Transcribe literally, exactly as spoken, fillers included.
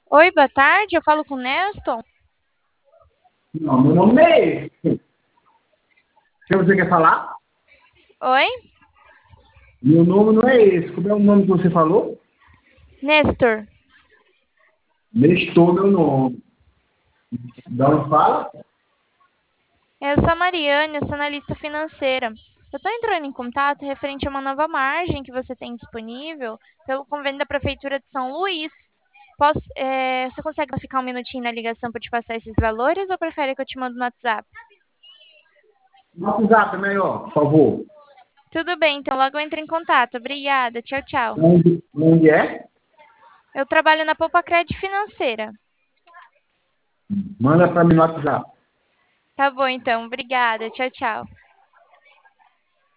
Oi, boa tarde. Eu falo com o Neston. Não, meu nome não é esse. Se você quer falar, Oi, meu nome não é esse. Como é o nome que você falou? Nestor. Nestor, meu nome. Dá uma fala? Eu sou a Mariane, eu sou analista financeira. Eu estou entrando em contato referente a uma nova margem que você tem disponível pelo convênio da Prefeitura de São Luís. Posso, é, você consegue ficar um minutinho na ligação para te passar esses valores ou prefere que eu te mando no WhatsApp? No WhatsApp é melhor, por favor. Tudo bem, então logo eu entro em contato. Obrigada. Tchau, tchau. Onde, onde é? Eu trabalho na Poupa Cred Financeira. Manda para mim no WhatsApp. Tá bom, então. Obrigada. Tchau, tchau.